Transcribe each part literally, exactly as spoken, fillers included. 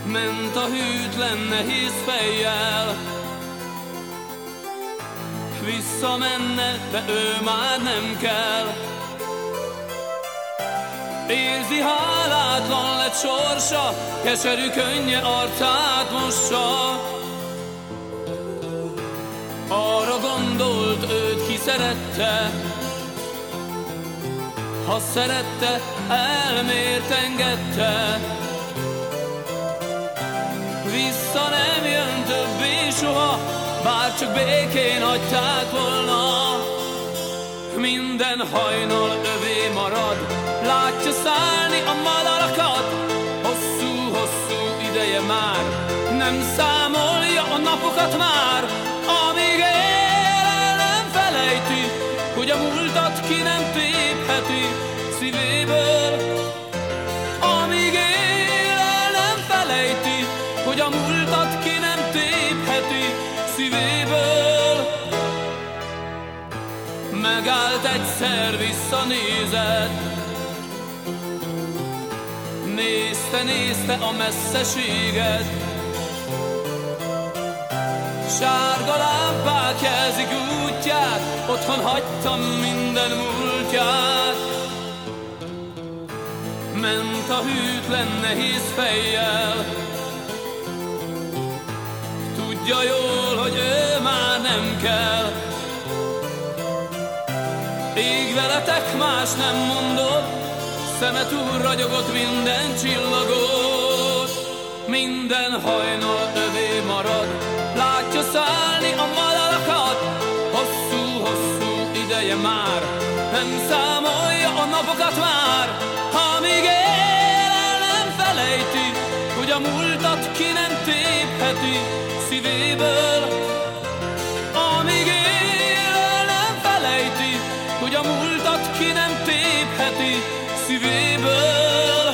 Ment a hűtlen nehéz fejjel, visszamenne, de ő már nem kell. Érzi, hálátlan lett sorsa, keserű könnye arcát mossa. Arra gondolt, őt ki szerette, ha szerette, elmért engedte. Vissza nem jön többé soha, bár csak békén hagyták volna. Minden hajnal övé marad, látja szállni a madarakat. Hosszú-hosszú ideje már, nem számolja a napokat már. Amíg él, el nem felejti, hogy a múltat ki nem tépheti szívéből. Amíg él, el nem felejti, hogy a múltat ki nem tépheti szívéből. Megállt egyszer, visszanézett, nézte, nézte a messzeséget. Sárga lámpák jelzik útját, otthon hagytam minden múltját. Ment a hűtlen nehéz fejjel, tudja jól, hogy ő már nem kell. Ég veletek, más nem mondott, szeme túl ragyogott minden csillagot. Minden hajnal övé marad, látja szállni a madarakat. Hosszú-hosszú ideje már, nem számolja a napokat már. Amíg él, el nem felejti, hogy a múltat ki nem tépheti szívéből. Amíg él, el nem felejti, hogy a múltat ki nem tépheti szívéből.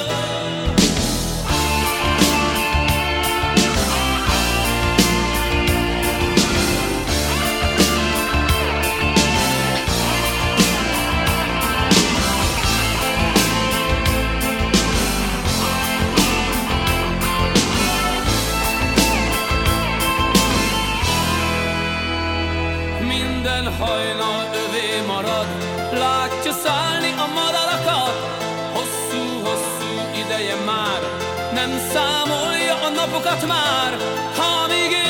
Minden hajnal övé marad, látja szállni a madarakat. Hosszú-hosszú ideje már, nem számolja a napokat már. Amíg